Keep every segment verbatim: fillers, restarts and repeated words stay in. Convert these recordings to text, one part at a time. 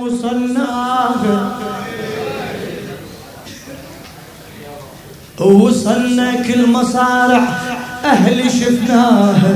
وصلناها وصلنا كل مصارع أهلي شفناها.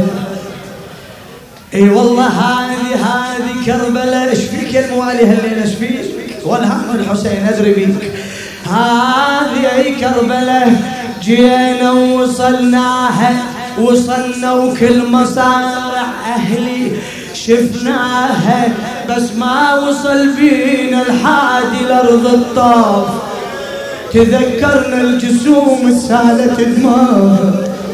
اي والله هذه هذه كربلاء. ايش فيك يا الموالي هالليله؟ ايش فيك؟ والهم الحسين ادري بيك. هذه اي كربلاء جينا وصلناها وصلنا وكل مصارع اهلي شفناها، بس ما وصل بينا الحادي لارض الطاف. تذكرنا الجسوم السالت دماها.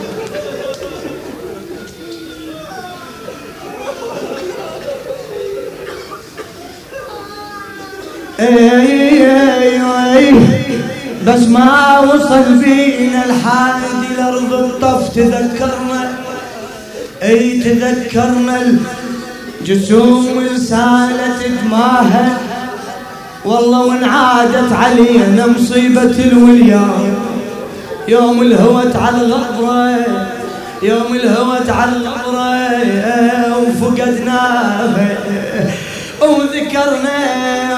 اي اي اي بس ما وصل بينا الحادي لارض الطف. تذكرنا اي تذكرنا الجسوم السالت دماها. والله وانعادت علينا مصيبة الوليان يوم الهوت على الغبرة، يوم الهوت على الغبرة وفقدناها وذكرنا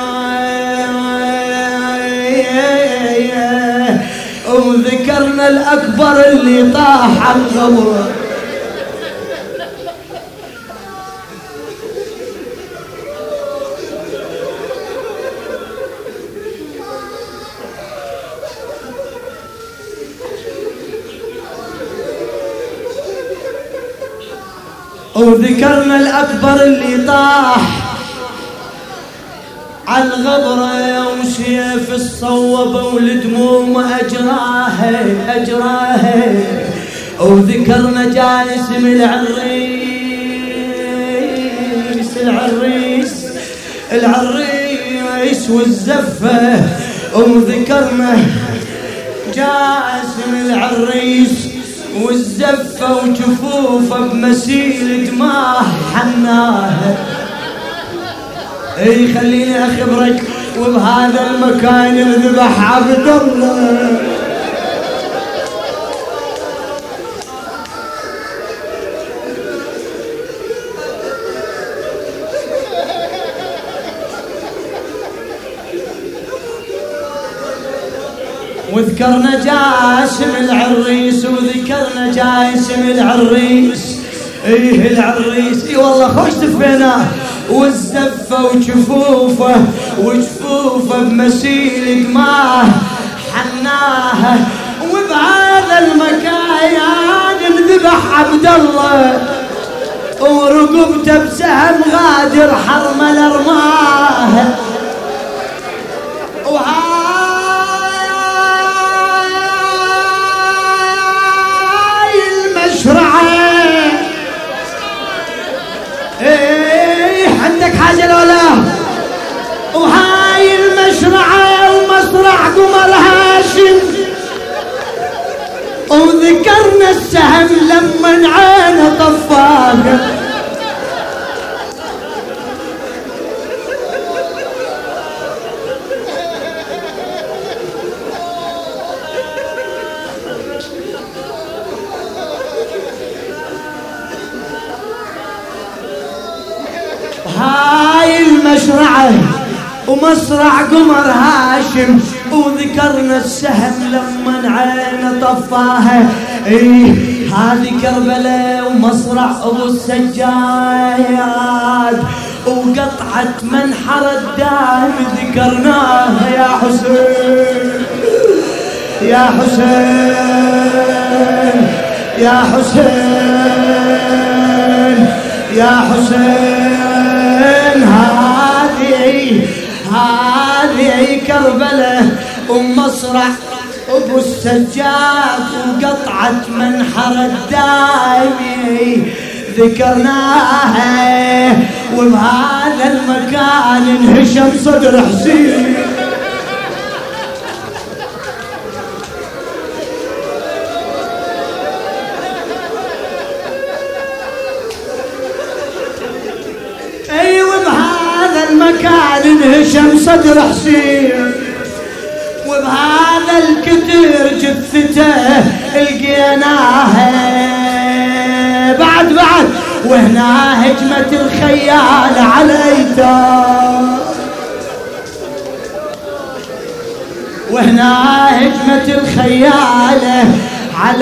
وذكرنا الأكبر اللي طاح على الغبرة. وذكرنا الأكبر اللي طاح على الغبرة وسيف الصوبة والدموم أجراها أجراها. وذكرنا جاسم العريس العريس العريس والزفة. وذكرنا جاسم العريس والزفة وجفوفه بمسيل دماء حناها. اي خليني اخبرك وبهذا المكان انذبح عبد الله. وذكرنا جاسم العريس وذكرنا جاسم العريس. ايه العريس اي والله خوش تفيناه. والزفة وجفوفه وجفوفه بمسيل دماه حناها. وبهذا المكان انذبح عبد الله ورقبته بسهم غادر حرمل ارماه. ايه عندك حاجة لولا؟ وهاي المشرعة ومصرع قمر هاشم. وذكرنا السهم لما عينه طفاها. هاي المشرعة ومصرع قمر هاشم. وذكرنا السهم لما عينه طفاها. ايه هذه كربلاء ومصرع ابو السجاد وقطعة منحر الدام. ذكرناها يا حسين يا حسين يا حسين يا حسين. هذه هذه كربلاء ومصرع ابو السجاد وقطعة منحر الدايمي. ذكرناها وبهذا المكان انهشم صدر حسين. المكان انهشم صدر حسين. وبهذا الكتير جثته لقيناها بعد بعد. وهنا هجمة الخيال على ايتام. وهنا هجمة الخيالة على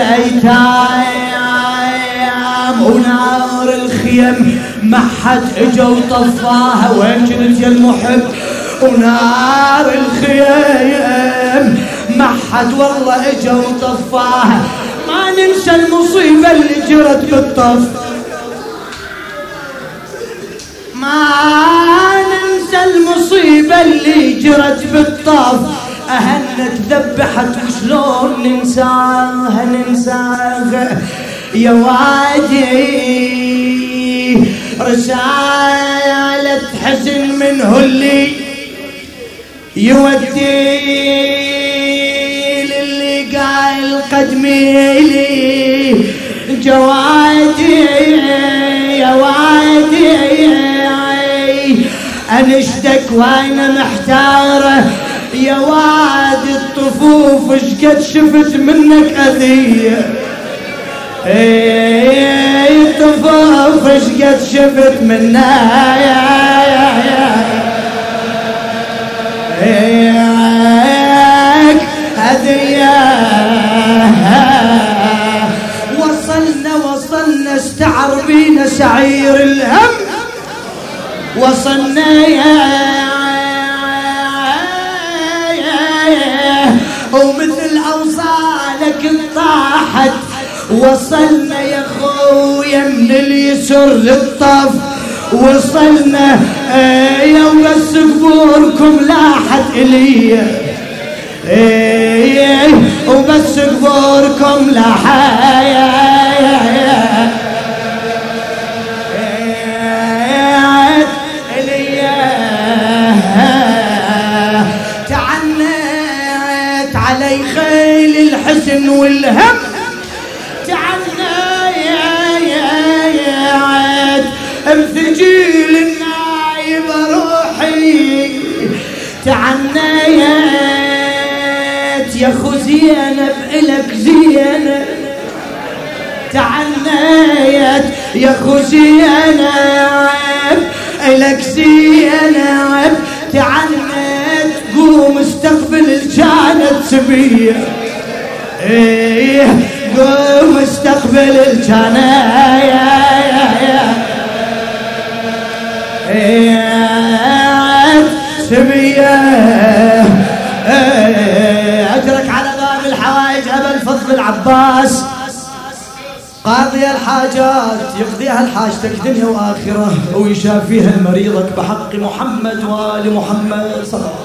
الايتام ونار الخيم ما حد اجا وطفاها. وين كنت يا المحب؟ ونار الخيم ما حد والله اجا وطفاها. ما ننسى المصيبة اللي جرت بالطف، ما ننسى المصيبة اللي جرت بالطف. أهلنا ذبحت وشلون ننساها ننساها يا وادي. رسالة حزن منه اللي يودي للي قايل قدمي لي جوادي يا وادي. انشدك وانا محتاره يا وادي الطفوف اشقد شفت منك اذيه. اي الطفوف اشقد شفت منك اذيه. وصلنا وصلنا استعر بينا سعير الهم. وصلنا يا ومثل أوصالك طاحت. وصلنا يا خويا من اليسر للطف. وصلنا يا وبس قبوركم لاحت إلي وبس قبوركم لاحت علي خيل الحزن والهم. تعنيت بثجيل النايب روحي. تعنيت يا خو زينب إلك زينب. تعنيت يا خو زينب إلك زينب. تعنيت قوم استقبل الجانب سبيه. ايه قوم استقبل الجانب سبيه. اجرك على باب الحوائج ابا الفضل العباس قاضي الحاجات يقضيها لحاجتك دنيا واخره ويشافيها لمريضك بحق محمد وآل محمد صلى الله عليه وسلم.